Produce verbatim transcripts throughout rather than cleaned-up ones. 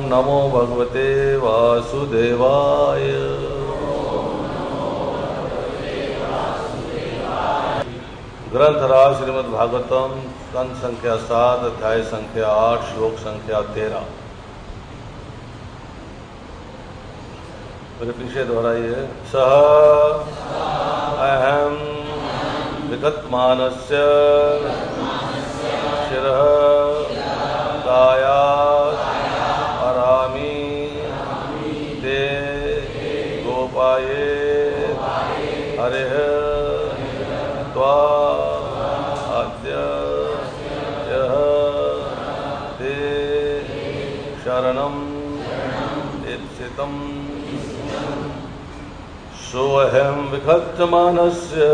नमो भगवते वासुदेवाय। ग्रंथराज श्रीमद् भागवतम स्कंध संख्या सात, अध्याय संख्या आठ, श्लोक संख्या तेरह। मेरे पीछे दोहराइए। सह अहम विगतमानस्य शिरः कायात् अरामि ते गोपाये हरिः त्वा अद्य यः ते शरणम् ईप्सितम् सोऽहं विगतमानस्य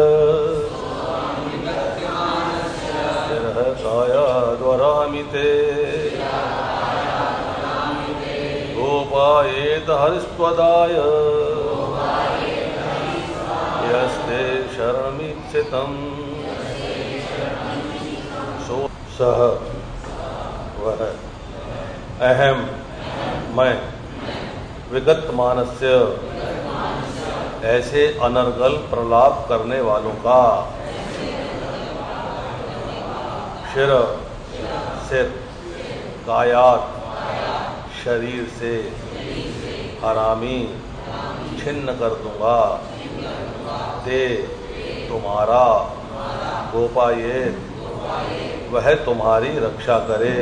शिरः कायाद्वरामि ते गोपायेत हरिस्त्वदाय यस्ते शरणमीप्सितम्। सो सह वह अहम मैं विगतमानस्य ऐसे अनर्गल प्रलाप करने वालों का शिर सिर कायात शरीर से हरामी छिन्न कर दूंगा ते तुम्हारा गोपाये वह तुम्हारी रक्षा करे।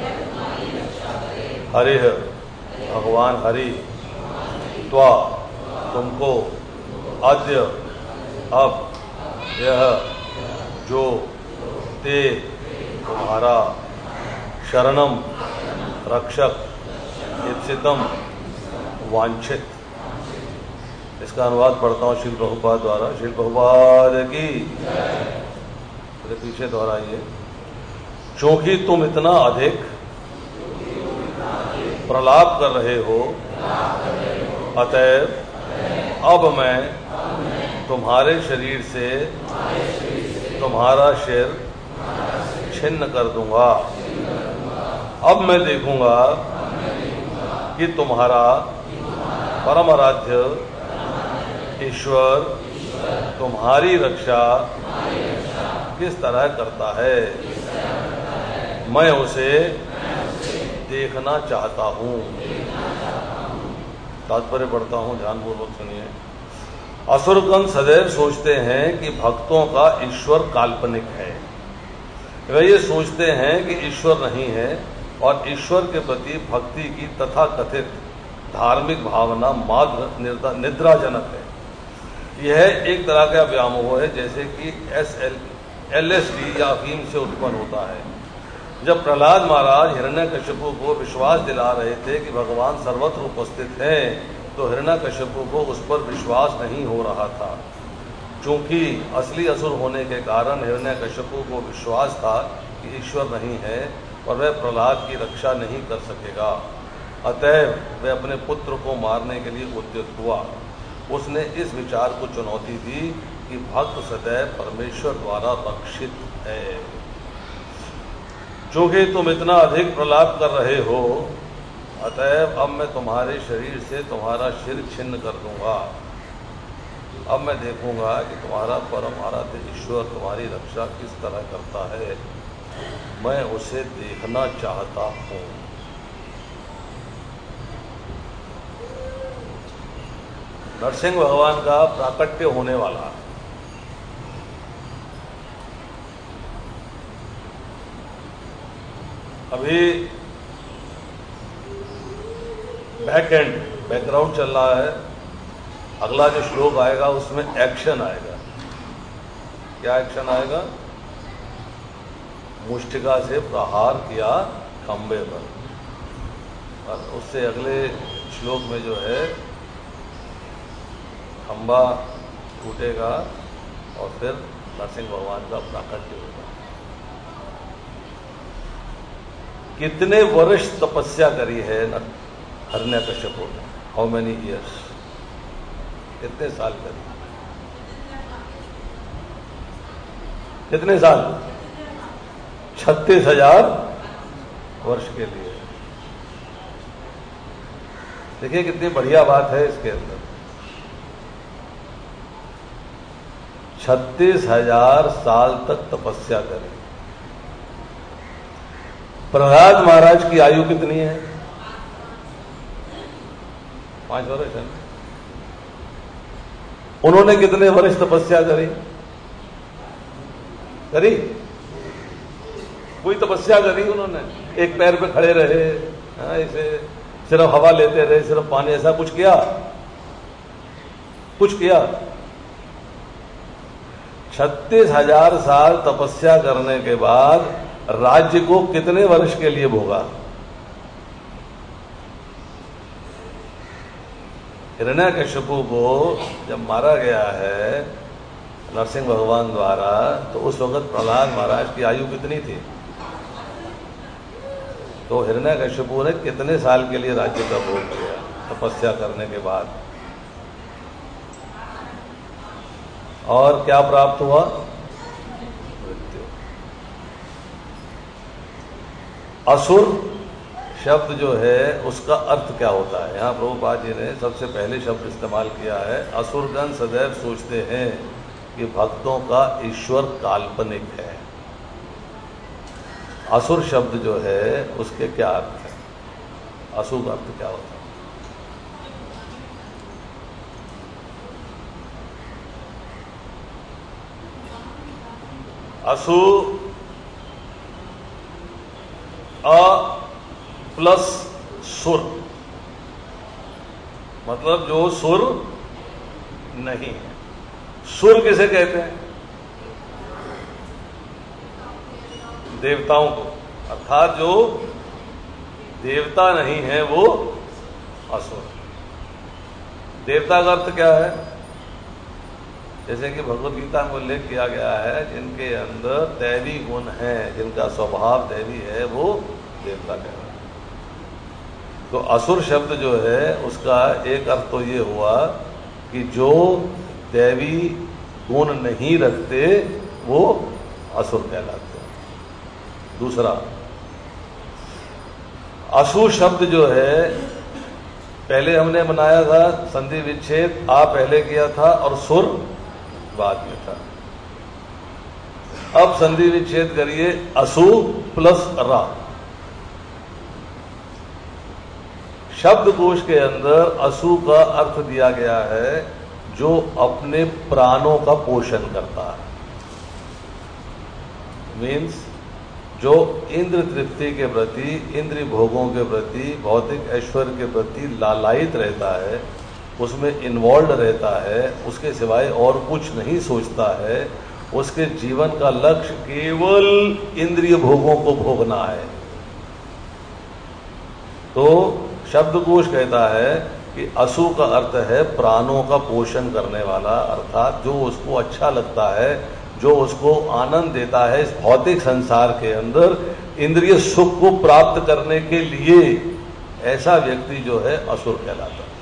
हरिः भगवान हरि त्वा तुमको अद्य अब यह जो ते तुम्हारा शरणम रक्षक ईप्सितम वांछित। इसका अनुवाद पढ़ता हूँ श्रील प्रभुपाद द्वारा। श्रील प्रभुपाद की मेरे पीछे दोहराइए। चूंकि तुम इतना अधिक प्रलाप कर रहे हो अतएव अब मैं तुम्हारे शरीर से तुम्हारा सिर छिन्न कर दूंगा। अब मैं देखूंगा कि तुम्हारा परम आराध्य ईश्वर तुम्हारी रक्षा किस तरह करता है। मैं उसे देखना चाहता हूँ। तात्पर्य पढ़ता हूँ, ध्यानपूर्वक सुनिए। असुरगण सदैव सोचते हैं कि भक्तों का ईश्वर काल्पनिक है। वे ये सोचते हैं कि ईश्वर नहीं है और ईश्वर के प्रति भक्ति की तथाकथित धार्मिक भावना मात्र निद्राजनक है। यह एक तरह का व्यामोह है, जैसे कि S L L S D या अफीम से उत्पन्न होता है। जब प्रहलाद महाराज हिरण्यकशिपु को विश्वास दिला रहे थे कि भगवान सर्वत्र उपस्थित हैं, तो हिरण्यकशिपु को उस पर विश्वास नहीं हो रहा था। चूंकि असली असुर होने के कारण हिरण्यकशिपु को विश्वास था कि ईश्वर नहीं है और वह प्रहलाद की रक्षा नहीं कर सकेगा। अतएव वह अपने पुत्र को मारने के लिए उद्यत हुआ। उसने इस विचार को चुनौती दी कि भक्त सदैव परमेश्वर द्वारा रक्षित है। चूंकि तुम इतना अधिक प्रलाप कर रहे हो अतएव अब मैं तुम्हारे शरीर से तुम्हारा सिर छिन्न कर दूंगा। अब मैं देखूंगा कि तुम्हारा परम आराध्य ईश्वर तुम्हारी रक्षा किस तरह करता है। मैं उसे देखना चाहता हूँ। नरसिंह भगवान का प्राकट्य होने वाला। अभी बैक एंड बैकग्राउंड चल रहा है। अगला जो श्लोक आएगा उसमें एक्शन आएगा। क्या एक्शन आएगा? मुष्टिका से प्रहार किया खंबे पर, और उससे अगले श्लोक में जो है खंबा टूटेगा और फिर नरसिंह भगवान का प्राकट्य होगा। कितने वर्ष तपस्या करी है हिरण्यकशिपु ने? How many years? कितने साल करी? कितने साल? छत्तीस हजार वर्ष के लिए। देखिए कितनी बढ़िया बात है इसके अंदर। छत्तीस हजार साल तक तपस्या करें। प्रहलाद महाराज की आयु कितनी है? पांच वर्ष है। उन्होंने कितने वर्ष तपस्या करी? करी कोई तपस्या करी उन्होंने? एक पैर पे खड़े रहे, हाँ, इसे सिर्फ हवा लेते रहे, सिर्फ पानी, ऐसा कुछ किया? कुछ किया? छत्तीस हजार साल तपस्या करने के बाद राज्य को कितने वर्ष के लिए भोगा? हिरण्यकशिपु को जब मारा गया है नरसिंह भगवान द्वारा, तो उस वक्त प्रहलाद महाराज की आयु कितनी थी? तो हिरण्यकशिपु ने कितने साल के लिए राज्य का भोग किया तपस्या करने के बाद? और क्या प्राप्त हुआ? मृत्यु। असुर शब्द जो है उसका अर्थ क्या होता है? यहां प्रभुपाद जी ने सबसे पहले शब्द इस्तेमाल किया है, असुरगण सदैव सोचते हैं कि भक्तों का ईश्वर काल्पनिक है। असुर शब्द जो है उसके क्या अर्थ है? असुर का अर्थ क्या होता है? असु अ प्लस सुर, मतलब जो सुर नहीं है। सुर किसे कहते हैं? देवताओं को, अर्थात जो देवता नहीं है वो असुर। देवता का अर्थ क्या है? जैसे कि भगवत गीता में उल्लेख किया गया है, जिनके अंदर दैवी गुण है, जिनका स्वभाव दैवी है, वो देवता कहलाते हैं। तो असुर शब्द जो है उसका एक अर्थ तो ये हुआ कि जो दैवी गुण नहीं रखते वो असुर कहलाते हैं। दूसरा, असु शब्द जो है पहले हमने बनाया था संधि विच्छेद, आ पहले किया था और सुर बाद में था। अब संधि विच्छेद करिए, असु प्लस रा। शब्दकोश के अंदर असु का अर्थ दिया गया है जो अपने प्राणों का पोषण करता है। मीन्स जो इंद्र तृप्ति के प्रति, इंद्रिय भोगों के प्रति, भौतिक ऐश्वर्य के प्रति लालायित रहता है, उसमें इन्वॉल्व रहता है, उसके सिवाय और कुछ नहीं सोचता है, उसके जीवन का लक्ष्य केवल इंद्रिय भोगों को भोगना है। तो शब्दकोश कहता है कि असु का अर्थ है प्राणों का पोषण करने वाला, अर्थात जो उसको अच्छा लगता है, जो उसको आनंद देता है इस भौतिक संसार के अंदर, इंद्रिय सुख को प्राप्त करने के लिए, ऐसा व्यक्ति जो है असुर कहलाता है।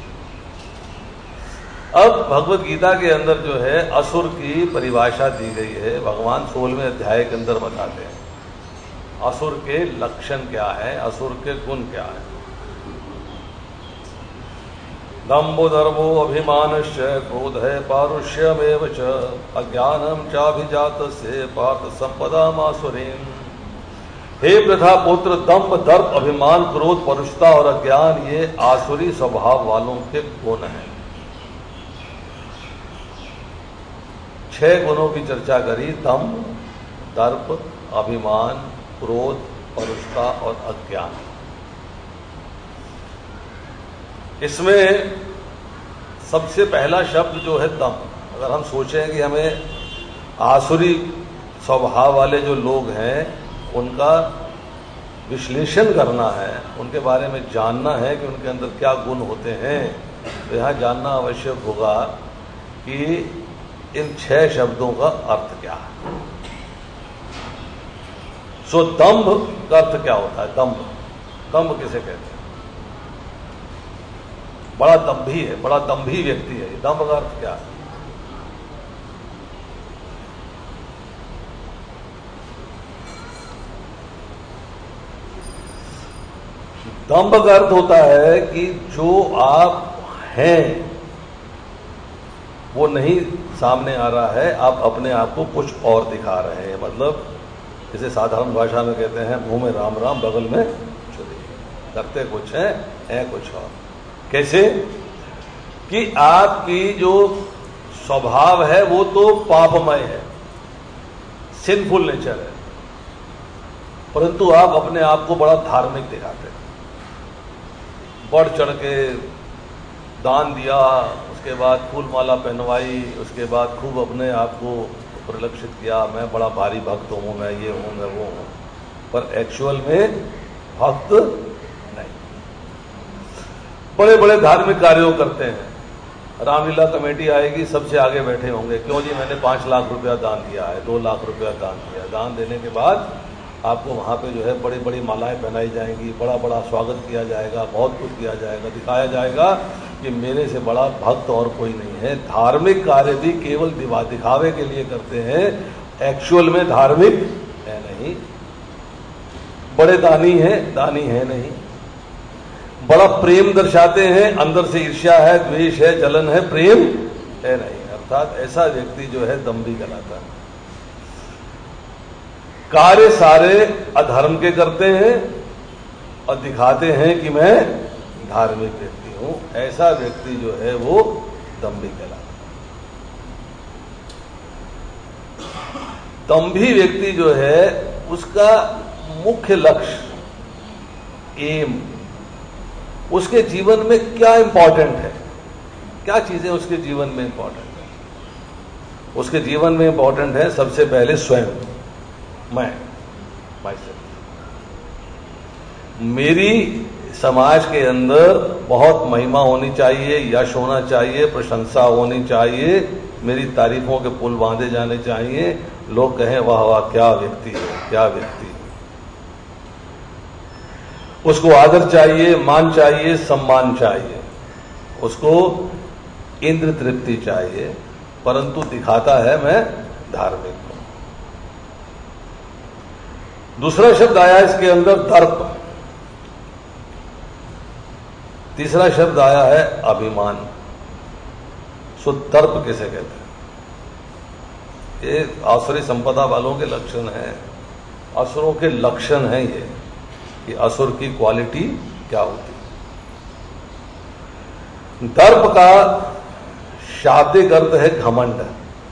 अब भगवत गीता के अंदर जो है असुर की परिभाषा दी गई है, भगवान सोलहवें अध्याय के अंदर बताते हैं असुर के लक्षण क्या है, असुर के गुण क्या है। दम्भो दर्भो अभिमानश्च क्रोधः पारुष्यमेव च अज्ञानम चाभिजातस्य पार्थ संपदामासुरीम्। हे प्रथा पुत्र, दम्भ, दर्प, अभिमान, क्रोध, परुषता और अज्ञान ये आसुरी स्वभाव वालों के गुण हैं। छह गुणों की चर्चा करी, दम्भ, दर्प, अभिमान, क्रोध, परुषता और अज्ञान। इसमें सबसे पहला शब्द जो है दम्भ। अगर हम सोचें कि हमें आसुरी स्वभाव वाले जो लोग हैं उनका विश्लेषण करना है, उनके बारे में जानना है कि उनके अंदर क्या गुण होते हैं, तो यहाँ जानना आवश्यक होगा कि इन छह शब्दों का अर्थ क्या है। सो दंभ का अर्थ क्या होता है? दंभ, दंभ किसे कहते हैं? बड़ा दंभी है, बड़ा दंभी व्यक्ति है। दंभ का अर्थ क्या है? दंभ का अर्थ होता है कि जो आप हैं वो नहीं सामने आ रहा है, आप अपने आप को कुछ और दिखा रहे हैं। मतलब जैसे साधारण भाषा में कहते हैं मुंह में राम राम बगल में छुरी, करते कुछ है, है कुछ और। कैसे कि आपकी जो स्वभाव है वो तो पापमय है, सिंफुल नेचर है, परंतु आप अपने आप को बड़ा धार्मिक दिखाते हैं। बढ़ चढ़ के दान दिया, उसके बाद फूल माला पहनवाई, उसके बाद खूब अपने आप को परिलक्षित किया, मैं बड़ा भारी भक्त हूं, मैं ये हूं, मैं वो हूं, पर एक्चुअल में भक्त नहीं। बड़े बड़े धार्मिक कार्यों करते हैं, रामलीला कमेटी आएगी, सबसे आगे बैठे होंगे, क्यों जी मैंने पांच लाख रुपया दान दिया है, दो लाख रुपया दान दिया। दान देने के बाद आपको वहां पे जो है बड़ी बड़ी मालाएं पहनाई जाएंगी, बड़ा बड़ा स्वागत किया जाएगा, बहुत कुछ किया जाएगा, दिखाया जाएगा कि मेरे से बड़ा भक्त और कोई नहीं है। धार्मिक कार्य भी केवल दिवा दिखावे के लिए करते हैं, एक्चुअल में धार्मिक है नहीं। बड़े दानी है, दानी है नहीं। बड़ा प्रेम दर्शाते हैं, अंदर से ईर्ष्या है, द्वेष है, जलन है, प्रेम है नहीं। अर्थात ऐसा व्यक्ति जो है दंभी कहलाता है। कार्य सारे अधर्म के करते हैं और दिखाते हैं कि मैं धार्मिक व्यक्ति हूं, ऐसा व्यक्ति जो है वो दंभी कहलाता है। दंभी व्यक्ति जो है उसका मुख्य लक्ष्य, एम, उसके जीवन में क्या इंपॉर्टेंट है, क्या चीजें उसके जीवन में इंपॉर्टेंट है। उसके जीवन में इंपॉर्टेंट है सबसे पहले स्वयं, मैं, myself। मेरी समाज के अंदर बहुत महिमा होनी चाहिए, यश होना चाहिए, प्रशंसा होनी चाहिए, मेरी तारीफों के पुल बांधे जाने चाहिए, लोग कहें वाह वाह क्या व्यक्ति है, क्या व्यक्ति है। उसको आदर चाहिए, मान चाहिए, सम्मान चाहिए, उसको इंद्र तृप्ति चाहिए, परंतु दिखाता है मैं धार्मिक हूं। दूसरा शब्द आया इसके अंदर दर्प, तीसरा शब्द आया है अभिमान। सो दर्प किसे कहते हैं? ये आसुरी संपदा वालों के लक्षण हैं, असुरों के लक्षण हैं ये, कि असुर की क्वालिटी क्या होती है। दर्प का शाब्दिक अर्थ है घमंड।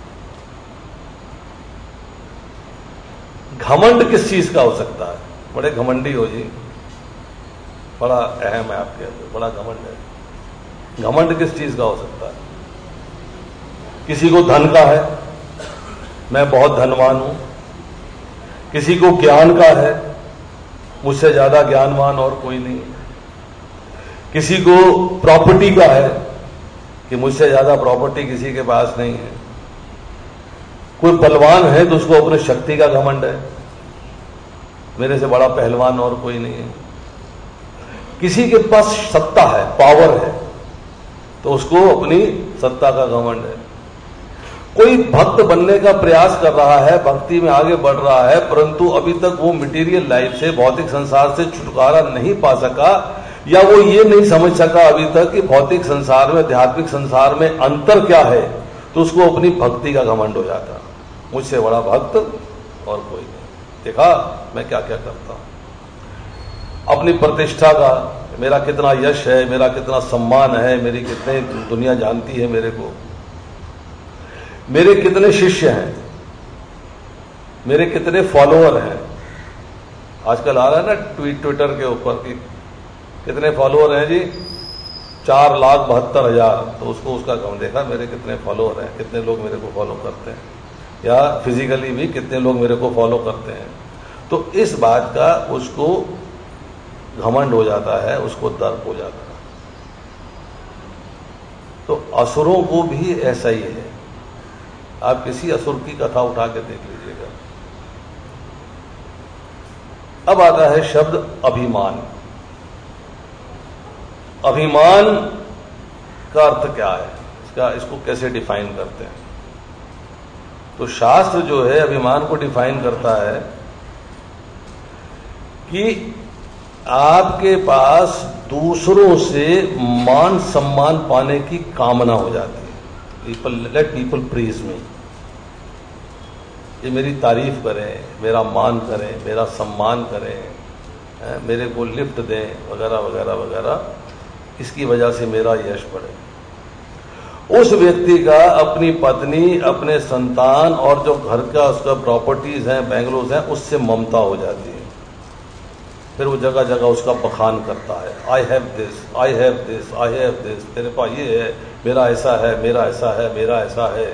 घमंड किस चीज का हो सकता है? बड़े घमंडी हो जी, बड़ा अहम है आपके अंदर, बड़ा घमंड है। घमंड किस चीज का हो सकता है? किसी को धन का है, मैं बहुत धनवान हूं। किसी को ज्ञान का है, मुझसे ज्यादा ज्ञानवान और कोई नहीं। किसी को प्रॉपर्टी का है कि मुझसे ज्यादा प्रॉपर्टी किसी के पास नहीं है। कोई बलवान है तो उसको अपनी शक्ति का घमंड है, मेरे से बड़ा पहलवान और कोई नहीं है। किसी के पास सत्ता है, पावर है, तो उसको अपनी सत्ता का घमंड है। कोई भक्त बनने का प्रयास कर रहा है, भक्ति में आगे बढ़ रहा है, परंतु अभी तक वो मटेरियल लाइफ से, भौतिक संसार से छुटकारा नहीं पा सका, या वो ये नहीं समझ सका अभी तक कि भौतिक संसार में, आध्यात्मिक संसार में अंतर क्या है, तो उसको अपनी भक्ति का घमंड हो जाता। मुझसे बड़ा भक्त और कोई नहीं। देखा मैं क्या क्या करता हूं, अपनी प्रतिष्ठा का, मेरा कितना यश है, मेरा कितना सम्मान है, मेरी कितने दुनिया जानती है मेरे को, मेरे कितने शिष्य हैं, मेरे कितने फॉलोअर हैं। आजकल आ रहा है ना ट्वीट ट्विटर के ऊपर कि कितने फॉलोअर हैं जी, चार लाख बहत्तर हजार, तो उसको उसका कम देखा मेरे कितने फॉलोअर हैं, कितने लोग मेरे को फॉलो करते हैं, या फिजिकली भी कितने लोग मेरे को फॉलो करते हैं। तो इस बात का उसको घमंड हो जाता है, उसको दर्प हो जाता है। तो असुरों को भी ऐसा ही है। आप किसी असुर की कथा उठा के देख लीजिएगा। अब आता है शब्द अभिमान। अभिमान का अर्थ क्या है, इसका इसको कैसे डिफाइन करते हैं? तो शास्त्र जो है अभिमान को डिफाइन करता है कि आपके पास दूसरों से मान सम्मान पाने की कामना हो जाती है। People let people praise me, ये मेरी तारीफ करें, मेरा मान करें, मेरा सम्मान करें, मेरे को लिफ्ट दें वगैरह वगैरह वगैरह, इसकी वजह से मेरा यश बढ़े। उस व्यक्ति का अपनी पत्नी, अपने संतान और जो घर का उसका प्रॉपर्टीज हैं, बैंगलोज हैं, उससे ममता हो जाती है। फिर वो जगह जगह उसका बखान करता है, I have this, I have this, I have this, तेरे पास ये है, मेरा ऐसा है, मेरा ऐसा है, मेरा ऐसा है।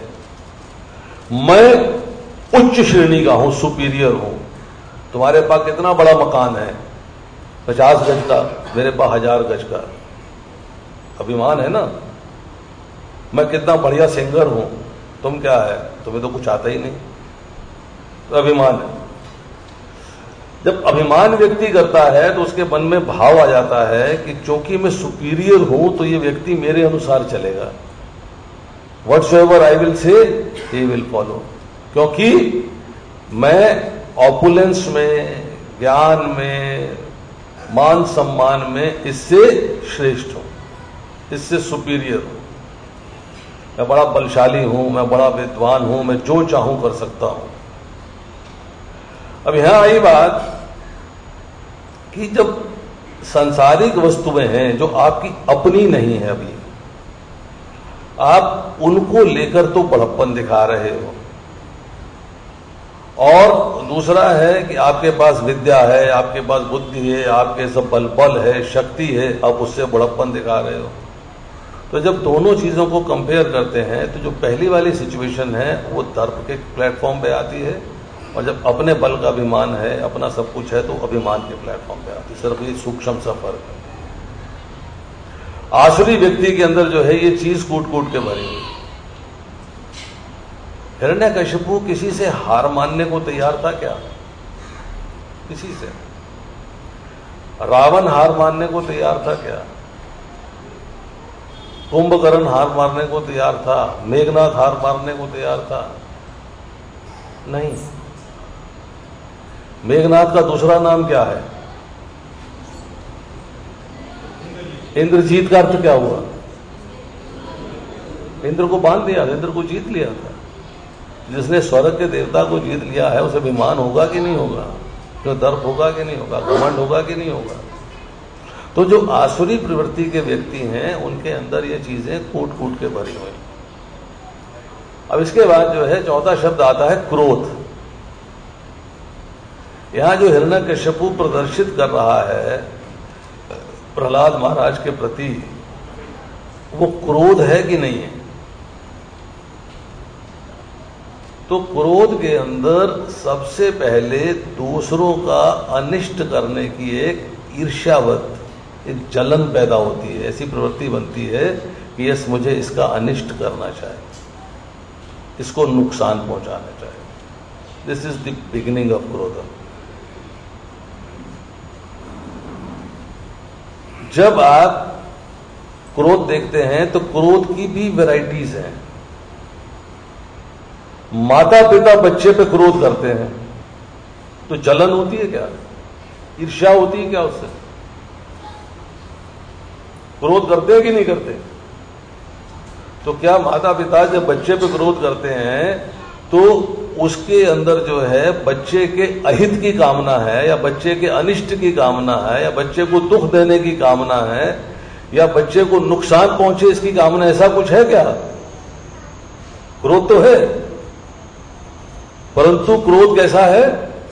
मैं उच्च श्रेणी का हूं, सुपीरियर हूं। तुम्हारे पास कितना बड़ा मकान है, पचास गज का, मेरे पास हजार गज का। अभिमान है ना। मैं कितना बढ़िया सिंगर हूं, तुम क्या है, तुम्हें तो कुछ आता ही नहीं, तो अभिमान है। जब अभिमान व्यक्ति करता है तो उसके मन में भाव आ जाता है कि क्योंकि मैं सुपीरियर हूं तो ये व्यक्ति मेरे अनुसार चलेगा। Whatsoever I will say he will follow, क्योंकि मैं ऑपुलेंस में, ज्ञान में, मान सम्मान में इससे श्रेष्ठ हूं, इससे सुपीरियर हूं। मैं बड़ा बलशाली हूं, मैं बड़ा विद्वान हूं, मैं जो चाहूं कर सकता हूं। अब यहां आई बात कि जब सांसारिक वस्तुएं हैं जो आपकी अपनी नहीं है, अभी आप उनको लेकर तो बड़प्पन दिखा रहे हो, और दूसरा है कि आपके पास विद्या है, आपके पास बुद्धि है, आपके सब बल बल है, शक्ति है, आप उससे बड़प्पन दिखा रहे हो। तो जब दोनों चीजों को कंपेयर करते हैं तो जो पहली वाली सिचुएशन है वो दर्प के प्लेटफॉर्म पे आती है, और जब अपने बल का अभिमान है, अपना सब कुछ है, तो अभिमान के प्लेटफॉर्म पे आती है। सिर्फ ये सूक्ष्म सा फर्क है। आसुरी व्यक्ति के अंदर जो है ये चीज कूट कूट के भरी हुई। हिरण्यकशिपु किसी से हार मानने को तैयार था क्या? किसी से। रावण हार मानने को तैयार था क्या? कुंभकर्ण हार मारने को तैयार था? मेघनाथ हार मारने को तैयार था? नहीं। मेघनाथ का दूसरा नाम क्या है? इंद्रजीत का अर्थ क्या हुआ? इंद्र को बांध दिया, इंद्र को जीत लिया था। जिसने स्वर्ग के देवता को जीत लिया है उसे अभिमान होगा कि नहीं होगा? तो दर्प होगा कि नहीं होगा? घमंड होगा कि नहीं होगा? तो जो आसुरी प्रवृत्ति के व्यक्ति हैं उनके अंदर ये चीजें कूट कूट के भरी हुई। अब इसके बाद जो है चौथा शब्द आता है क्रोध। यहां जो हिरण्यकशिपु प्रदर्शित कर रहा है प्रहलाद महाराज के प्रति, वो क्रोध है कि नहीं है? तो क्रोध के अंदर सबसे पहले दूसरों का अनिष्ट करने की एक ईर्ष्यावत एक जलन पैदा होती है, ऐसी प्रवृत्ति बनती है कि यस मुझे इसका अनिष्ट करना चाहिए, इसको नुकसान पहुंचाना चाहिए। This is the beginning of krodh. जब आप क्रोध देखते हैं तो क्रोध की भी वैरायटीज हैं। माता पिता बच्चे पे क्रोध करते हैं तो जलन होती है क्या? ईर्ष्या होती है क्या उससे? क्रोध करते हैं कि नहीं करते? तो क्या माता पिता जब बच्चे पे क्रोध करते हैं तो उसके अंदर जो है बच्चे के अहित की कामना है, या बच्चे के अनिष्ट की कामना है, या बच्चे को दुख देने की कामना है, या बच्चे को नुकसान पहुंचे इसकी कामना, ऐसा कुछ है क्या? क्रोध तो है, परंतु क्रोध कैसा है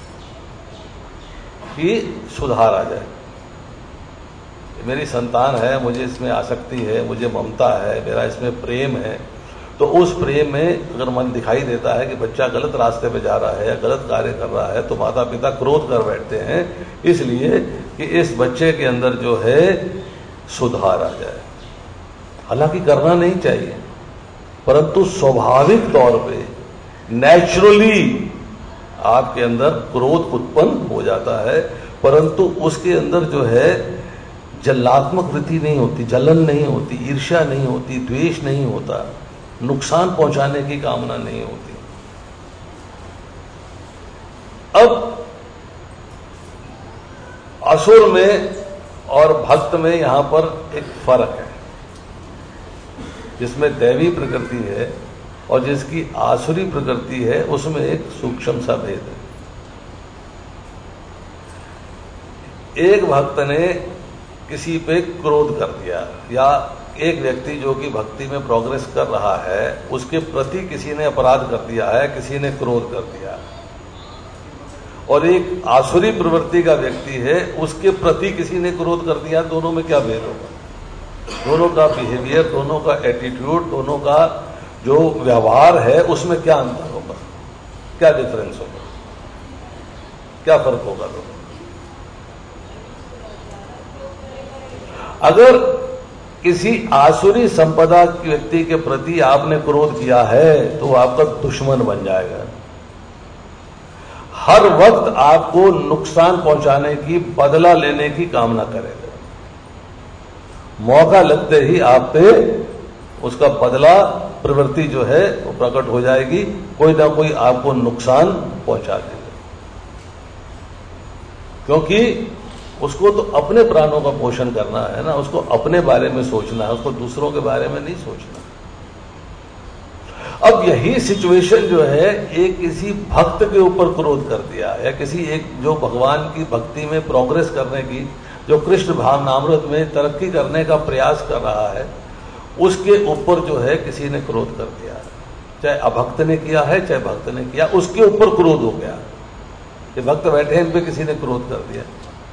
कि सुधार आ जाए। मेरी संतान है, मुझे इसमें आसक्ति है, मुझे ममता है, मेरा इसमें प्रेम है, तो उस प्रेम में अगर मन दिखाई देता है कि बच्चा गलत रास्ते पे जा रहा है या गलत कार्य कर रहा है तो माता पिता क्रोध कर बैठते हैं, इसलिए कि इस बच्चे के अंदर जो है सुधार आ जाए। हालांकि करना नहीं चाहिए, परंतु स्वाभाविक तौर पे नेचुरली आपके अंदर क्रोध उत्पन्न हो जाता है, परंतु उसके अंदर जो है जलात्मक वृत्ति नहीं होती, जलन नहीं होती, ईर्ष्या नहीं होती, द्वेष नहीं होता, नुकसान पहुंचाने की कामना नहीं होती। अब असुर में और भक्त में यहां पर एक फर्क है, जिसमें दैवी प्रकृति है और जिसकी आसुरी प्रकृति है, उसमें एक सूक्ष्म सा भेद है। एक भक्त ने किसी पे क्रोध कर दिया, या एक व्यक्ति जो कि भक्ति में प्रोग्रेस कर रहा है उसके प्रति किसी ने अपराध कर दिया है, किसी ने क्रोध कर दिया, और एक आसुरी प्रवृत्ति का व्यक्ति है उसके प्रति किसी ने क्रोध कर दिया, दोनों में क्या भेद होगा? दोनों का बिहेवियर, दोनों का एटीट्यूड, दोनों का जो व्यवहार है उसमें क्या अंतर होगा, क्या डिफरेंस होगा, क्या फर्क होगा दोनों? अगर किसी आसुरी संपदा के व्यक्ति के प्रति आपने क्रोध किया है तो वो आपका दुश्मन बन जाएगा, हर वक्त आपको नुकसान पहुंचाने की, बदला लेने की कामना करेगा, मौका लगते ही आप पे उसका बदला प्रवृत्ति जो है वो प्रकट हो जाएगी, कोई ना कोई आपको नुकसान पहुंचा देगा, क्योंकि उसको तो अपने प्राणों का पोषण करना है ना, उसको अपने बारे में सोचना है, उसको दूसरों के बारे में नहीं सोचना। अब यही सिचुएशन जो है एक किसी भक्त के ऊपर क्रोध कर दिया, या किसी एक जो भगवान की भक्ति में प्रोग्रेस करने की, जो कृष्ण भावनामृत में तरक्की करने का प्रयास कर रहा है, उसके ऊपर जो है किसी ने क्रोध कर दिया, चाहे अभक्त ने किया है चाहे भक्त ने किया, उसके ऊपर क्रोध हो गया। ये भक्त बैठे हैं, इन पे किसी ने क्रोध कर दिया,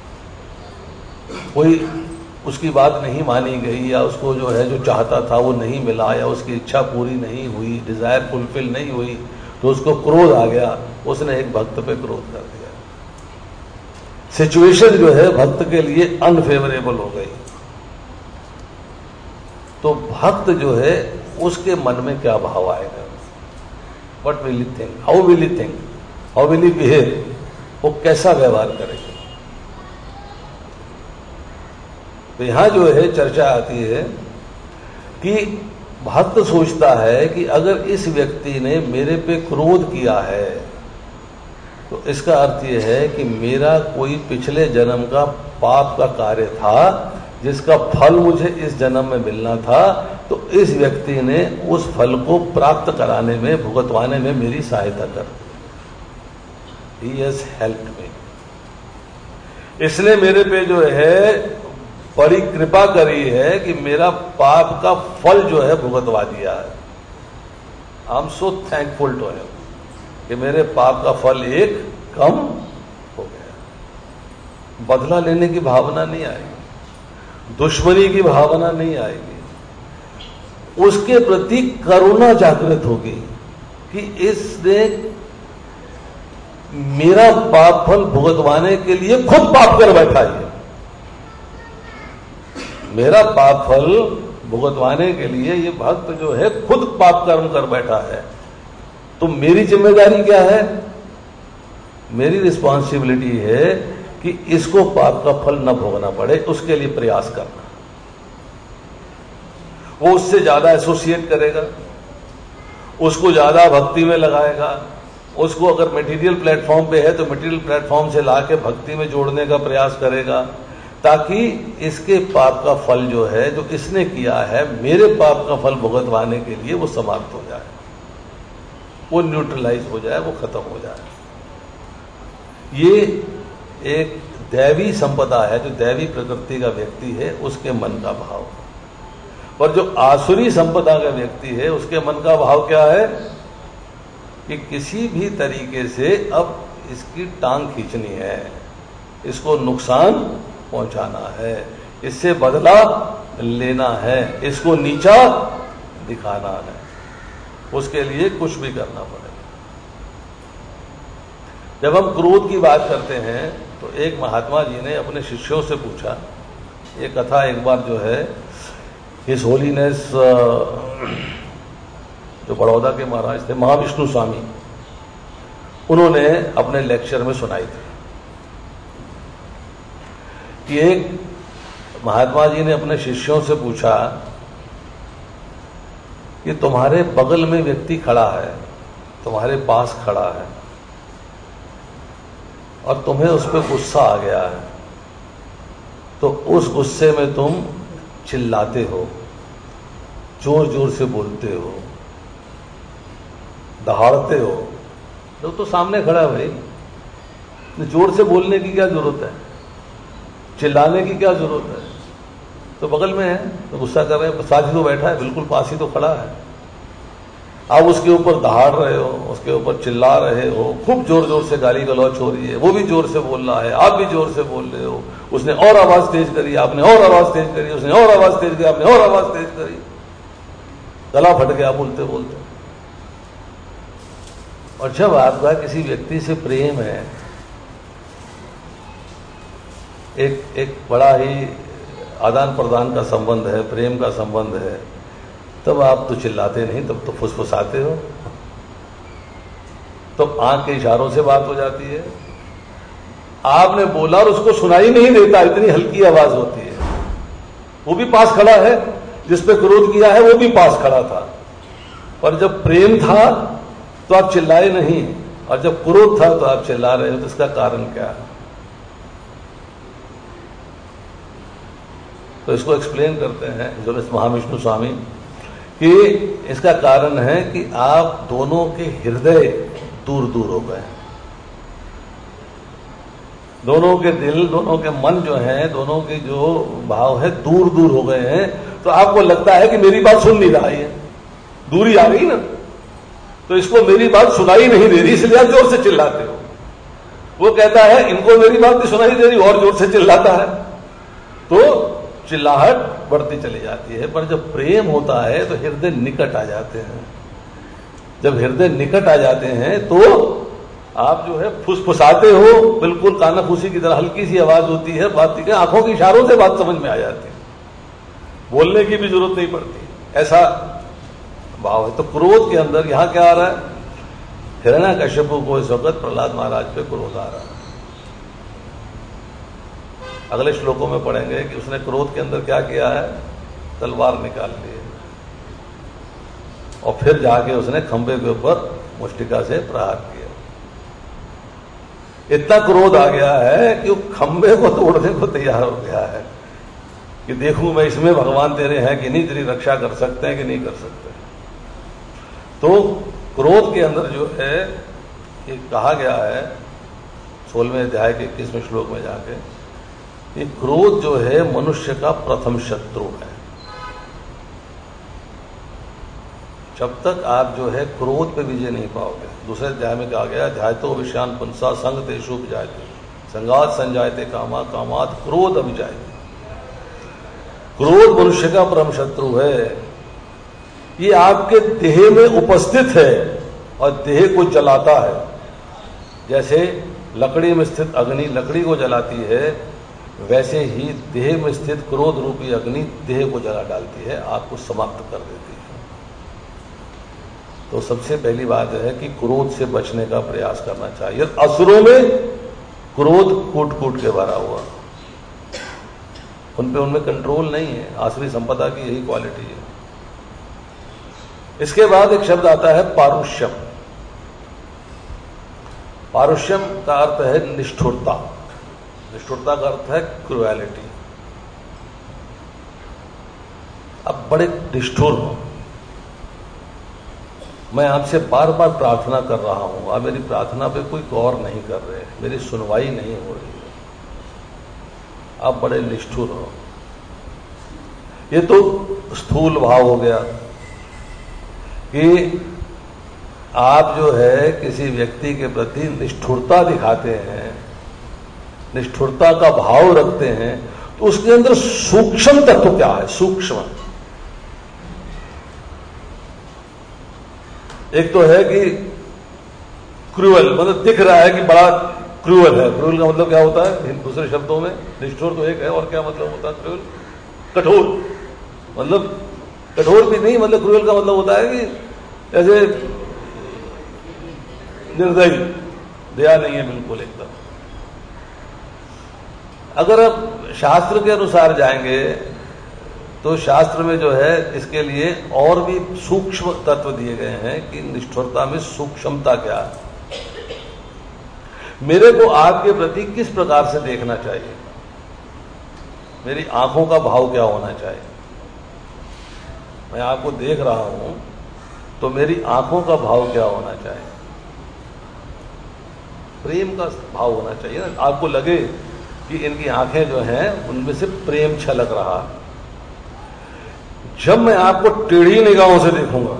कोई उसकी बात नहीं मानी गई, या उसको जो है जो चाहता था वो नहीं मिला, या उसकी इच्छा पूरी नहीं हुई, डिजायर फुलफिल नहीं हुई, तो उसको क्रोध आ गया, उसने एक भक्त पे क्रोध कर दिया। सिचुएशन जो है भक्त के लिए अनफेवरेबल हो गई। तो भक्त जो है उसके मन में क्या भाव आएगा? What will he think, how will he think, how will he behave, वो कैसा व्यवहार करेगा? तो यहां जो है चर्चा आती है कि भक्त सोचता है कि अगर इस व्यक्ति ने मेरे पे क्रोध किया है तो इसका अर्थ यह है कि मेरा कोई पिछले जन्म का पाप का कार्य था जिसका फल मुझे इस जन्म में मिलना था, तो इस व्यक्ति ने उस फल को प्राप्त कराने में, भुगतवाने में मेरी सहायता कर दी। He has helped me। इसने मेरे पे जो है बड़ी कृपा करी है कि मेरा पाप का फल जो है भुगतवा दिया है। I am so thankful to him कि मेरे पाप का फल एक कम हो गया। बदला लेने की भावना नहीं आएगी, दुश्मनी की भावना नहीं आएगी, उसके प्रति करुणा जागृत होगी कि इसने मेरा पाप फल भुगतवाने के लिए खुद पाप कर बैठा है। मेरा पाप फल भुगतवाने के लिए ये भक्त जो है खुद पाप कर्म कर बैठा है, तो मेरी जिम्मेदारी क्या है? मेरी रिस्पॉन्सिबिलिटी है कि इसको पाप का फल न भोगना पड़े, उसके लिए प्रयास करना। वो उससे ज्यादा एसोसिएट करेगा, उसको ज्यादा भक्ति में लगाएगा, उसको अगर मटेरियल प्लेटफॉर्म पे है तो मटेरियल प्लेटफॉर्म से लाके भक्ति में जोड़ने का प्रयास करेगा, ताकि इसके पाप का फल जो है जो इसने किया है मेरे पाप का फल भुगतवाने के लिए वो समाप्त हो जाए, वो न्यूट्रलाइज हो जाए, वो खत्म हो जाए। ये एक दैवी संपदा है, जो दैवी प्रकृति का व्यक्ति है उसके मन का भाव। और जो आसुरी संपदा का व्यक्ति है उसके मन का भाव क्या है कि किसी भी तरीके से अब इसकी टांग खींचनी है, इसको नुकसान पहुंचाना है, इससे बदला लेना है, इसको नीचा दिखाना है, उसके लिए कुछ भी करना पड़ेगा। जब हम क्रोध की बात करते हैं तो एक महात्मा जी ने अपने शिष्यों से पूछा, ये कथा एक बार जो है हिज होलीनेस जो बड़ौदा के महाराज थे, महाविष्णु स्वामी, उन्होंने अपने लेक्चर में सुनाई थी कि एक महात्मा जी ने अपने शिष्यों से पूछा कि तुम्हारे बगल में व्यक्ति खड़ा है, तुम्हारे पास खड़ा है, और तुम्हें उस पर गुस्सा आ गया है, तो उस गुस्से में तुम चिल्लाते हो, जोर जोर से बोलते हो, दहाड़ते हो। लोग तो सामने खड़ा है भाई, तो जोर से बोलने की क्या जरूरत है, चिल्लाने की क्या जरूरत है? तो बगल में है तो गुस्सा कर रहे हैं, साथ ही तो बैठा है, बिल्कुल पास ही तो खड़ा है। आप उसके ऊपर दहाड़ रहे हो, उसके ऊपर चिल्ला रहे हो, खूब जोर जोर से गाली गलौच हो रही है, वो भी जोर से बोल रहा है, आप भी जोर से बोल रहे हो। उसने और आवाज तेज करी, आपने और आवाज तेज करी, उसने और आवाज तेज करी, आपने और आवाज तेज करी, गला फट गया बोलते बोलते। और जब आपका किसी व्यक्ति से प्रेम है, एक एक बड़ा ही आदान प्रदान का संबंध है, प्रेम का संबंध है, तब आप तो चिल्लाते नहीं, तब तो फुसफुसाते हो, तब आंख के इशारों से बात हो जाती है। आपने बोला और उसको सुनाई नहीं देता, इतनी हल्की आवाज होती है। वो भी पास खड़ा है, जिस पे क्रोध किया है वो भी पास खड़ा था, पर जब प्रेम था तो आप चिल्लाए नहीं, और जब क्रोध था तो आप चिल्ला रहे हो। तो इसका कारण क्या है? तो इसको एक्सप्लेन करते हैं जो महाविष्णु स्वामी कि इसका कारण है कि आप दोनों के हृदय दूर दूर हो गए, दोनों के दिल, दोनों के मन जो है, दोनों के जो भाव है दूर दूर हो गए हैं। तो आपको लगता है कि मेरी बात सुन नहीं रहा है, दूरी आ गई ना, तो इसको मेरी बात सुनाई नहीं दे रही, इसलिए आप जोर से चिल्लाते हो। वो कहता है इनको मेरी बात नहीं सुनाई दे रही, और जोर से चिल्लाता है, तो चिल्लाहट बढ़ती चली जाती है। पर जब प्रेम होता है तो हृदय निकट आ जाते हैं। जब हृदय निकट आ जाते हैं तो आप जो है फुसफुसाते हो, बिल्कुल कानाफूसी की तरह हल्की सी आवाज होती है, बात की आंखों के इशारों से बात समझ में आ जाती है, बोलने की भी जरूरत नहीं पड़ती, ऐसा भाव है। तो क्रोध के अंदर यहां क्या आ रहा है? हिरण्यकश्यप को इस वक्त प्रहलाद महाराज पे क्रोध आ रहा है। अगले श्लोकों में पढ़ेंगे कि उसने क्रोध के अंदर क्या किया है, तलवार निकाल ली है, और फिर जाके उसने खंबे के ऊपर मुष्टिका से प्रहार किया। इतना क्रोध आ गया है कि वो खंबे को तोड़ने को तैयार हो गया है कि देखूं मैं इसमें भगवान तेरे हैं कि नहीं, तेरी रक्षा कर सकते हैं कि नहीं कर सकते। तो क्रोध के अंदर जो है ये कहा गया है सोलहवें अध्याय के इक्कीसवें श्लोक में जाके, ये क्रोध जो है मनुष्य का प्रथम शत्रु है। जब तक आप जो है क्रोध पे विजय नहीं पाओगे, दूसरे अध्याय में कहा गया ध्यातो विषयान पुंसा संग तेषु विजायते संगात संजायते कामा कामात क्रोध अभिजायते। क्रोध मनुष्य का परम शत्रु है। ये आपके देह में उपस्थित है और देह को जलाता है। जैसे लकड़ी में स्थित अग्नि लकड़ी को जलाती है, वैसे ही देह में स्थित क्रोध रूपी अग्नि देह को जला डालती है, आपको समाप्त कर देती है। तो सबसे पहली बात है कि क्रोध से बचने का प्रयास करना चाहिए। असुरों में क्रोध कूट कूट के भरा हुआ, उन पे उनमें कंट्रोल नहीं है। आसुरी संपदा की यही क्वालिटी है। इसके बाद एक शब्द आता है पारुष्यम। पारुष्यम का अर्थ है निष्ठुरता। निष्ठुरता का अर्थ है क्रुएलिटी। अब बड़े निष्ठुर हो, मैं आपसे बार बार प्रार्थना कर रहा हूं, आप मेरी प्रार्थना पे कोई गौर नहीं कर रहे, मेरी सुनवाई नहीं हो रही है, आप बड़े निष्ठुर हो। ये तो स्थूल भाव हो गया कि आप जो है किसी व्यक्ति के प्रति निष्ठुरता दिखाते हैं, निष्ठुरता का भाव रखते हैं, तो उसके अंदर सूक्ष्म तत्व क्या है? सूक्ष्म एक तो है कि क्रूअल, मतलब दिख रहा है कि बड़ा क्रूअल है। क्रूअल का मतलब क्या होता है दूसरे शब्दों में? निष्ठुर तो एक है, और क्या मतलब होता है क्रूअल? कठोर। मतलब कठोर भी नहीं, मतलब क्रूअल का मतलब होता है कि ऐसे निर्दयी, दया नहीं है बिल्कुल एकदम। अगर आप शास्त्र के अनुसार जाएंगे तो शास्त्र में जो है इसके लिए और भी सूक्ष्म तत्व दिए गए हैं कि निष्ठुरता में सूक्ष्मता क्या है, मेरे को आपके प्रति किस प्रकार से देखना चाहिए। मेरी आंखों का भाव क्या होना चाहिए। मैं आपको देख रहा हूं तो मेरी आंखों का भाव क्या होना चाहिए। प्रेम का भाव होना चाहिए ना, आपको लगे कि इनकी आंखें जो हैं उनमें से प्रेम छलक रहा। जब मैं आपको टेढ़ी निगाहों से देखूंगा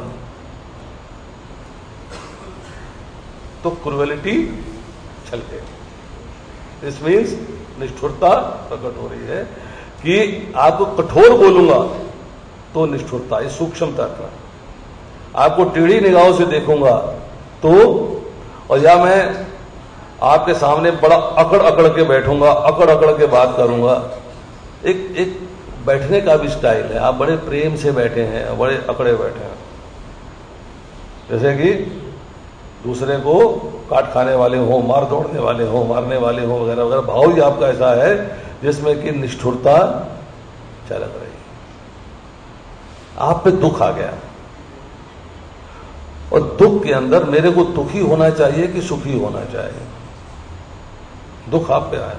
तो क्रूएलिटी छलकेगी। दिस मीन्स निष्ठुरता प्रकट हो रही है कि आपको कठोर बोलूंगा तो निष्ठुरता, इस सूक्ष्मता का। आपको टेढ़ी निगाहों से देखूंगा तो, और या मैं आपके सामने बड़ा अकड़ अकड़ के बैठूंगा, अकड़ अकड़ के बात करूंगा। एक एक बैठने का भी स्टाइल है। आप बड़े प्रेम से बैठे हैं, बड़े अकड़े बैठे हैं, जैसे कि दूसरे को काट खाने वाले हो, मार दौड़ने वाले हो, मारने वाले हो वगैरह वगैरह। भाव ही आपका ऐसा है जिसमें कि निष्ठुरता झलक रही। आप पे दुख आ गया और दुख के अंदर मेरे को दुखी होना चाहिए कि सुखी होना चाहिए। दुख आप पे आया,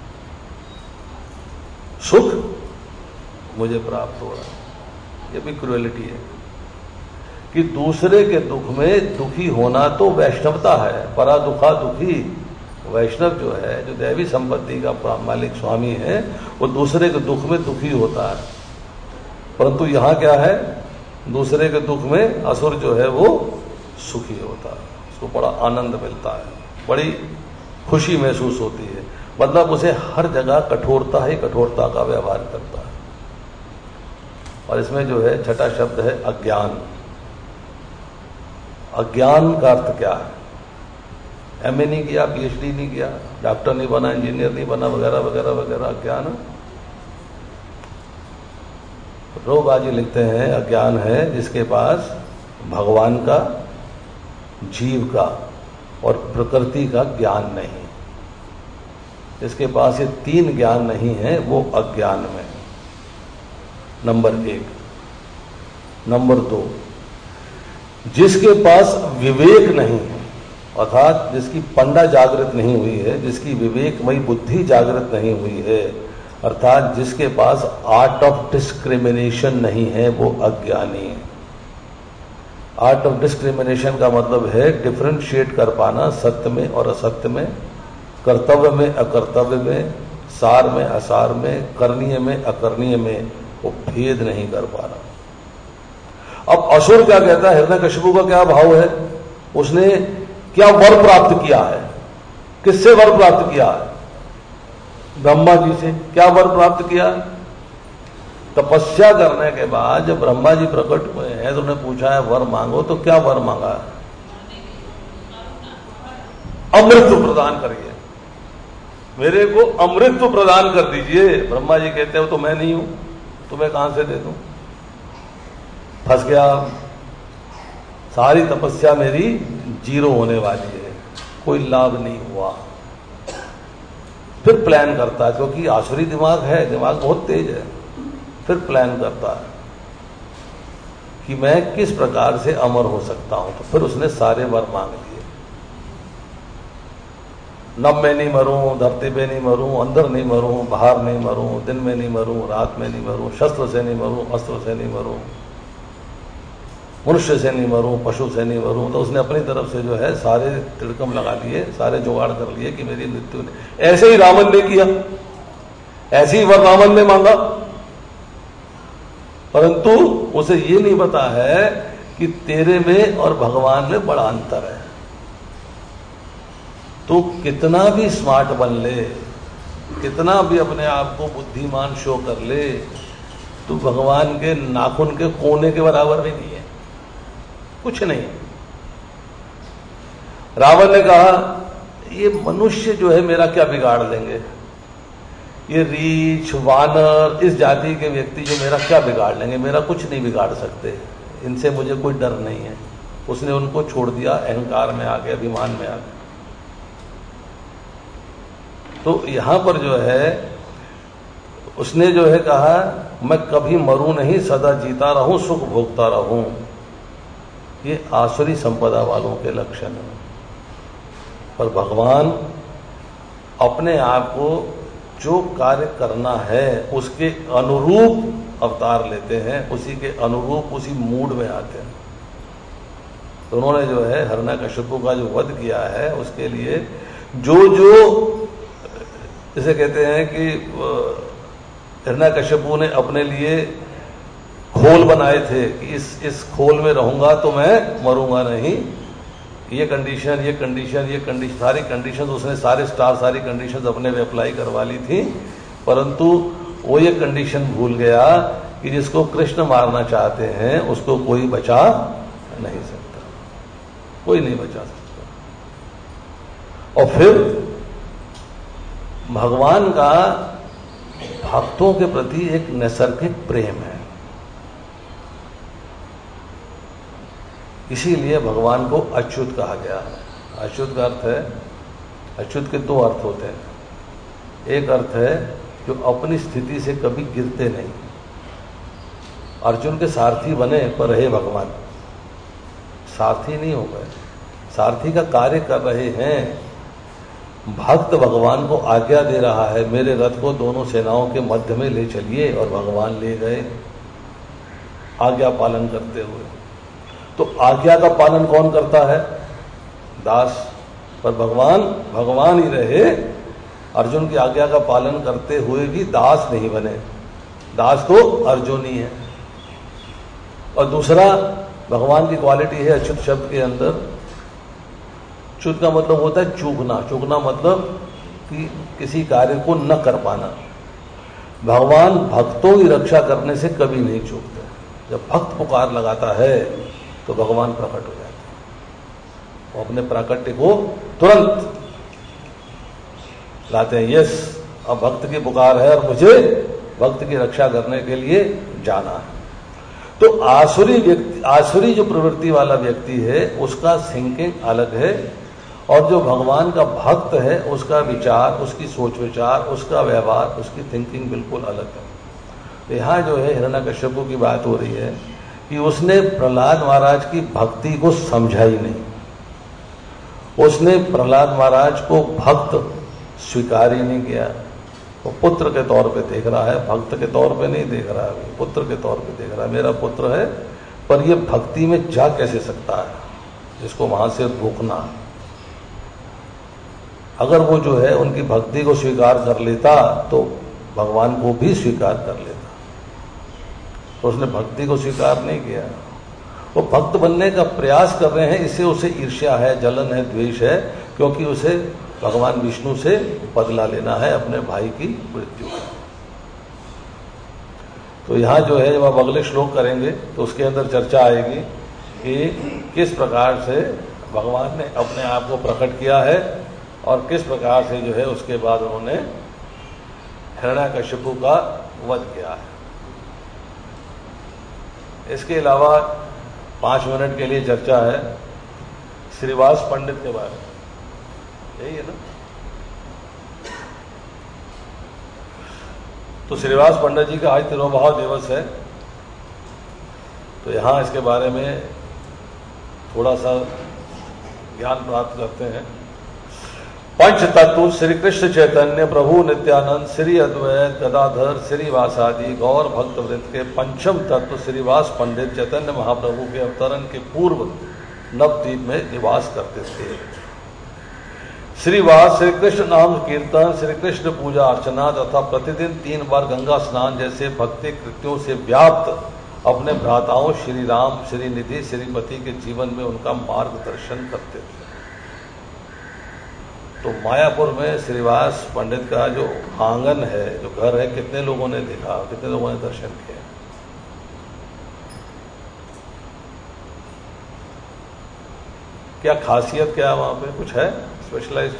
सुख मुझे प्राप्त हो रहा है। ये भी क्रूएलिटी है कि दूसरे के दुख में दुखी होना तो वैष्णवता है। परा दुखा दुखी। वैष्णव जो है, जो दैवी संपत्ति का मालिक स्वामी है, वो दूसरे के दुख में दुखी होता है। परंतु यहां क्या है, दूसरे के दुख में असुर जो है वो सुखी होता है, उसको बड़ा आनंद मिलता है, बड़ी खुशी महसूस होती है। मतलब उसे हर जगह कठोरता ही कठोरता का व्यवहार करता है। और इसमें जो है छठा शब्द है अज्ञान। अज्ञान का अर्थ क्या है? एमए नहीं किया, पीएचडी नहीं किया, डॉक्टर नहीं बना, इंजीनियर नहीं बना, वगैरह वगैरह वगैरह। अज्ञान रोबाजी लिखते हैं अज्ञान है जिसके पास भगवान का, जीव का और प्रकृति का ज्ञान नहीं। जिसके पास ये तीन ज्ञान नहीं है वो अज्ञान में, नंबर एक। नंबर दो, जिसके पास विवेक नहीं है, अर्थात जिसकी पंडा जागृत नहीं हुई है, जिसकी विवेकमयी बुद्धि जागृत नहीं हुई है, अर्थात जिसके पास आर्ट ऑफ डिस्क्रिमिनेशन नहीं है, वो अज्ञानी है। आर्ट ऑफ डिस्क्रिमिनेशन का मतलब है डिफरेंशिएट कर पाना सत्य में और असत्य में, कर्तव्य में अकर्तव्य में, सार में असार में, करणीय में अकरणीय में, वो भेद नहीं कर पा रहा। अब असुर क्या कहता है, हिरण्यकशिपु का क्या भाव है, उसने क्या वर प्राप्त किया है, किससे वर प्राप्त किया है? ब्रह्मा जी से। क्या वर प्राप्त किया? तपस्या करने के बाद जब ब्रह्मा जी प्रकट हुए हैं तो उन्हें पूछा है वर मांगो, तो क्या वर मांगा है? अमृत प्रदान करिए, मेरे को अमृत प्रदान कर दीजिए। ब्रह्मा जी कहते हो तो मैं नहीं हूं, तुम्हें कहां से दे दूं? फंस गया। सारी तपस्या मेरी जीरो होने वाली है, कोई लाभ नहीं हुआ। फिर प्लान करता है, क्योंकि आसुरी दिमाग है, दिमाग बहुत तेज है। फिर प्लान करता है कि मैं किस प्रकार से अमर हो सकता हूं। तो फिर उसने सारे वर मांग लिए। नभ में नहीं मरूं, धरती पे नहीं मरूं, अंदर नहीं मरूं, बाहर नहीं मरूं, दिन में नहीं मरूं, रात में नहीं मरूं, शस्त्र से नहीं मरूं, अस्त्र से नहीं मरूं, मनुष्य से नहीं मरूं, पशु से नहीं मरूं। तो उसने अपनी तरफ से जो है सारे तिड़कम लगा लिए, सारे जुगाड़ कर लिए कि मेरी मृत्यु नहीं। ऐसे ही रावण ने किया, ऐसे ही वर रावण ने मांगा, परंतु उसे ये नहीं पता है कि तेरे में और भगवान में बड़ा अंतर है। तो कितना भी स्मार्ट बन ले, कितना भी अपने आप को बुद्धिमान शो कर ले, तो भगवान के नाखून के कोने के बराबर भी नहीं है, कुछ नहीं। रावण ने कहा ये मनुष्य जो है मेरा क्या बिगाड़ देंगे, ये रीछ वानर इस जाति के व्यक्ति जो मेरा क्या बिगाड़ लेंगे, मेरा कुछ नहीं बिगाड़ सकते, इनसे मुझे कोई डर नहीं है। उसने उनको छोड़ दिया, अहंकार में आ गया, अभिमान में आ गया। तो यहां पर जो है उसने जो है कहा मैं कभी मरूं नहीं, सदा जीता रहूं, सुख भोगता रहूं। ये आसुरी संपदा वालों के लक्षण है। पर भगवान अपने आप को जो कार्य करना है उसके अनुरूप अवतार लेते हैं, उसी के अनुरूप उसी मूड में आते हैं। तो उन्होंने जो है हिरण्यकश्यपु का जो वध किया है उसके लिए जो जो जैसे कहते हैं कि हिरण्यकश्यपु ने अपने लिए खोल बनाए थे कि इस इस खोल में रहूंगा तो मैं मरूंगा नहीं, ये कंडीशन ये कंडीशन ये कंडीशन सारी कंडीशन उसने सारे स्टार सारी कंडीशन अपने पे अप्लाई करवा ली थी, परंतु वो ये कंडीशन भूल गया कि जिसको कृष्ण मारना चाहते हैं उसको कोई बचा नहीं सकता, कोई नहीं बचा सकता। और फिर भगवान का भक्तों के प्रति एक नैसर्गिक प्रेम है, इसीलिए भगवान को अच्युत कहा गया है। अच्युत का अर्थ है, अच्युत के दो अर्थ होते हैं। एक अर्थ है जो अपनी स्थिति से कभी गिरते नहीं, अर्जुन के सारथी बने पर रहे भगवान, सारथी नहीं हो गए, सारथी का कार्य कर रहे हैं। भक्त भगवान को आज्ञा दे रहा है मेरे रथ को दोनों सेनाओं के मध्य में ले चलिए, और भगवान ले गए आज्ञा पालन करते हुए। तो आज्ञा का पालन कौन करता है? दास। पर भगवान भगवान ही रहे, अर्जुन की आज्ञा का पालन करते हुए भी दास नहीं बने, दास तो अर्जुन ही है। और दूसरा भगवान की क्वालिटी है अच्युत शब्द के अंदर, च्युत का मतलब होता है चूकना, चूकना मतलब कि किसी कार्य को न कर पाना। भगवान भक्तों की रक्षा करने से कभी नहीं चूकते। जब भक्त पुकार लगाता है तो भगवान प्रकट हो जाते हैं, वो अपने प्राकट्य को तुरंत लाते हैं। यस, अब भक्त की पुकार है और मुझे भक्त की रक्षा करने के लिए जाना है। तो आसुरी व्यक्ति, आसुरी जो प्रवृत्ति वाला व्यक्ति है उसका थिंकिंग अलग है, और जो भगवान का भक्त है उसका विचार, उसकी सोच विचार, उसका व्यवहार, उसकी थिंकिंग बिल्कुल अलग है। तो यहाँ जो है हिरण्यकश्यपु की बात हो रही है कि उसने प्रहलाद महाराज की भक्ति को समझा ही नहीं, उसने प्रहलाद महाराज को भक्त स्वीकार ही नहीं किया। वो पुत्र के तौर पे देख रहा है, भक्त के तौर पे नहीं देख रहा है, पुत्र के तौर पे देख रहा है। मेरा पुत्र है पर ये भक्ति में जा कैसे सकता है, जिसको वहां से रोकना है। अगर वो जो है उनकी भक्ति को स्वीकार कर लेता तो भगवान को भी स्वीकार कर लेता, तो उसने भक्ति को स्वीकार नहीं किया। वो भक्त बनने का प्रयास कर रहे हैं, इससे उसे ईर्ष्या है, जलन है, द्वेष है, क्योंकि उसे भगवान विष्णु से बदला लेना है अपने भाई की मृत्यु का। तो यहां जो है जब आप अगले श्लोक करेंगे तो उसके अंदर चर्चा आएगी कि किस प्रकार से भगवान ने अपने आप को प्रकट किया है और किस प्रकार से जो है उसके बाद उन्होंने हिरण्यकश्यपु का वध किया है। इसके अलावा पांच मिनट के लिए चर्चा है श्रीवास पंडित के बारे में, यही है ना। तो श्रीवास पंडित जी का आज तिरुभाव दिवस है, तो यहां इसके बारे में थोड़ा सा ज्ञान प्राप्त करते हैं। पंच तत्व श्री कृष्ण चैतन्य प्रभु नित्यानंद श्री अद्वैत गदाधर श्रीवासादि गौर भक्त वृंद के पंचम तत्व श्रीवास पंडित चैतन्य महाप्रभु के अवतरण के पूर्व नवद्वीप में निवास करते थे। श्रीवास श्री कृष्ण नाम कीर्तन, श्री कृष्ण पूजा अर्चना तथा प्रतिदिन तीन बार गंगा स्नान जैसे भक्ति कृत्यों से व्याप्त अपने भ्राताओं श्री राम, श्रीनिधि, श्रीपति के जीवन में उनका मार्गदर्शन करते थे। तो मायापुर में श्रीवास पंडित का जो आंगन है, जो घर है, कितने लोगों ने देखा, कितने लोगों ने दर्शन किया? क्या खासियत क्या है वहां पे? कुछ है स्पेशलाइज?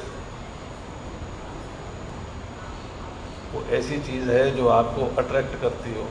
वो ऐसी चीज है जो आपको अट्रैक्ट करती हो?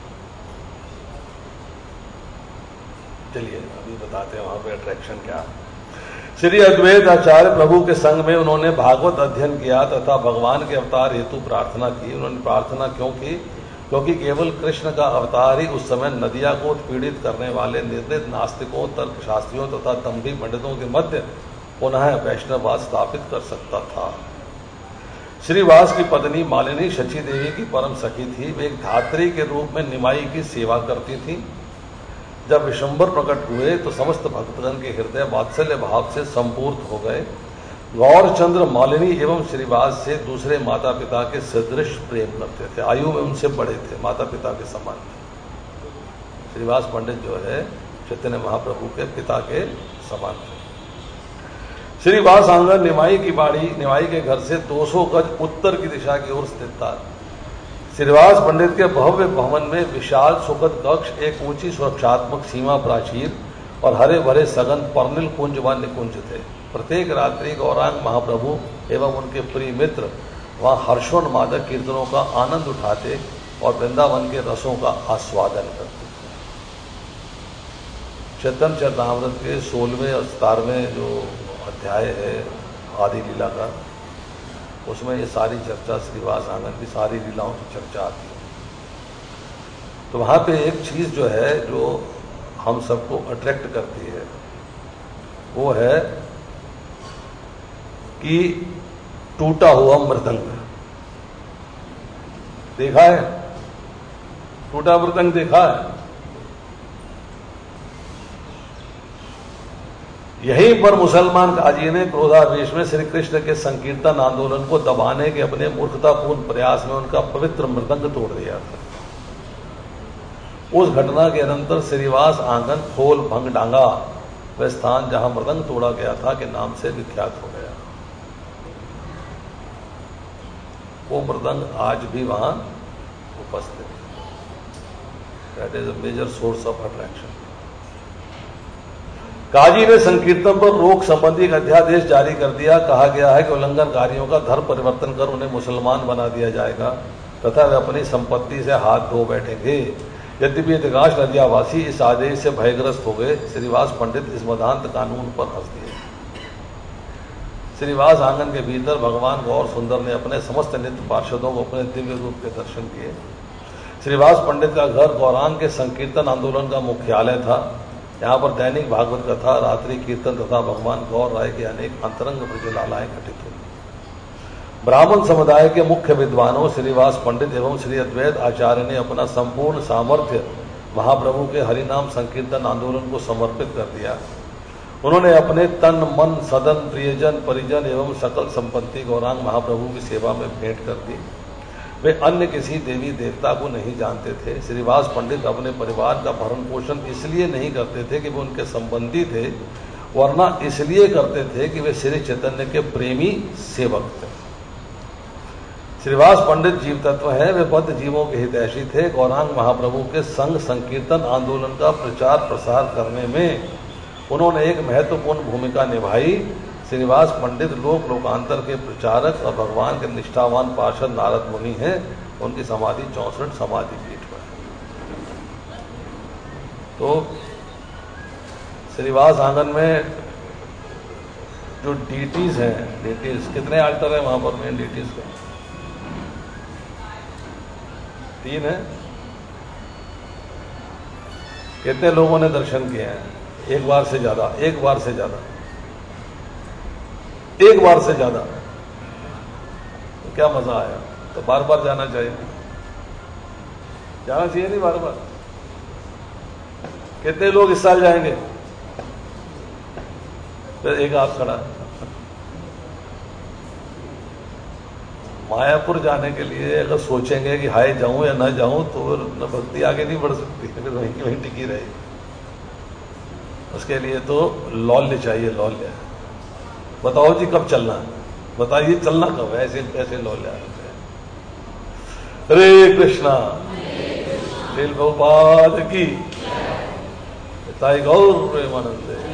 चलिए अभी बताते हैं वहां पे अट्रैक्शन क्या है। श्री अद्वैत आचार्य प्रभु के संग में उन्होंने भागवत अध्ययन किया तथा भगवान के अवतार हेतु प्रार्थना की। उन्होंने प्रार्थना क्यों की? क्योंकि केवल कृष्ण का अवतार ही उस समय नदिया को उत्पीड़ित करने वाले निर्णित नास्तिकों, तर्कशास्त्रियों तथा दंभी पंडितों के मध्य पुनः वैष्णववाद स्थापित कर सकता था। श्रीवास की पत्नी मालिनी शची देवी की परम सखी थी। वे एक धात्री के रूप में निमाई की सेवा करती थी। जब विशंबर प्रकट हुए तो समस्त भक्तगण के हृदय वात्सल्य भाव से संपूर्ण हो गए। गौरचंद्र मालिनी एवं श्रीवास से दूसरे माता पिता के सदृश प्रेम करते थे। आयु में उनसे बड़े थे, माता पिता के समान थे। श्रीवास पंडित जो है चैतन्य महाप्रभु के पिता के समान थे। श्रीवास आंगन निमाई की बाड़ी निमाई के घर से दो सौ गज उत्तर की दिशा की ओर स्थित था। श्रीवास पंडित के भव्य भवन में विशाल सुखद कक्ष, एक ऊंची सुरक्षात्मक सीमा प्राचीर और हरे भरे सघन पर्णिल कुंज व निकुंज थे। प्रत्येक रात्रि गौरांग महाप्रभु एवं उनके प्रिय मित्र वहां हर्षोन्मादक कीर्तनों का आनंद उठाते और वृंदावन के रसों का आस्वादन करते। चैतन्य चरितामृत के सोलहवें और सतारहवें जो अध्याय है आदि लीला का, उसमें ये सारी चर्चा श्रीवास आंगन की सारी लीलाओं की चर्चा आती है। तो वहां पे एक चीज जो है जो हम सबको अट्रैक्ट करती है वो है कि टूटा हुआ मृदंग देखा है? टूटा मृदंग देखा है? यहीं पर मुसलमान काजी ने क्रोधावेश में श्री कृष्ण के संकीर्तन आंदोलन को दबाने के अपने मूर्खतापूर्ण प्रयास में उनका पवित्र मृदंग तोड़ दिया था। उस घटना के अनंतर श्रीवास आंगन खोल भंग डांगा वह स्थान जहां मृदंग तोड़ा गया था के नाम से विख्यात हो गया। वो मृदंग आज भी वहां उपस्थित है। That is a major source of attraction. काजी ने संकीर्तन पर रोक संबंधी एक अध्यादेश जारी कर दिया। कहा गया है कि उल्लंघनकारियों का धर्म परिवर्तन कर उन्हें मुसलमान बना दिया जाएगा तथा वे अपनी संपत्ति से हाथ धो बैठेंगे। यद्यपि अधिकांश नदियावासी इस आदेश से भयग्रस्त हो गए, श्रीवास पंडित इस मदांत कानून पर हंस दिए। श्रीवास आंगन के भीतर भगवान गौर सुंदर ने अपने समस्त नित्य पार्षदों को अपने दिव्य रूप के दर्शन किए। श्रीवास पंडित का घर गौरांग के संकीर्तन आंदोलन का मुख्यालय था। यहाँ पर दैनिक भागवत कथा, रात्रि कीर्तन तथा भगवान गौर राय के अनेक अंतरंग ब्रजलालाएं घटित हुई। ब्राह्मण समुदाय के मुख्य विद्वानों श्रीवास पंडित एवं श्री अद्वैत आचार्य ने अपना संपूर्ण सामर्थ्य महाप्रभु के हरिनाम संकीर्तन आंदोलन को समर्पित कर दिया। उन्होंने अपने तन मन सदन प्रियजन परिजन एवं सकल संपत्ति गौरांग महाप्रभु की सेवा में भेंट कर दी। वे अन्य किसी देवी देवता को नहीं जानते थे। श्रीवास पंडित अपने परिवार का भरण पोषण इसलिए नहीं करते थे कि वे उनके संबंधी थे, वरना इसलिए करते थे कि वे श्री चैतन्य के प्रेमी सेवक थे। श्रीवास पंडित जीव तत्व है, वे बद्ध जीवों के हितैषी थे। गौरांग महाप्रभु के संग संकीर्तन आंदोलन का प्रचार प्रसार करने में उन्होंने एक महत्वपूर्ण भूमिका निभाई। श्रीवास पंडित लोक लोकांतर के प्रचारक और भगवान के निष्ठावान पार्षद नारद मुनि हैं। उनकी समाधि चौसठ समाधि पीठ पर है। तो श्रीवास आंगन में जो डीटीज हैं, डीटीज कितने आल्टर हैं वहां पर मेन डीटीज के? तीन है। कितने लोगों ने दर्शन किए हैं? एक बार से ज्यादा, एक बार से ज्यादा, एक बार से ज्यादा। तो क्या मजा आया? तो बार बार जाना चाहिए, जाना चाहिए नहीं बार बार? कितने लोग इस साल जाएंगे? फिर एक हाथ खड़ा। मायापुर जाने के लिए अगर सोचेंगे कि हाय जाऊं या ना जाऊं तो न भक्ति आगे नहीं बढ़ सकती, फिर वहीं की वहीं टिकी रहेगी। उसके लिए तो लौल्य चाहिए, लौल्य। बताओ जी कब चलना है? बताइए चलना कब है? ऐसे ऐसे लौल्य। हरे कृष्णा, श्रील प्रभुपाद की, ताई गौर प्रेमानंद।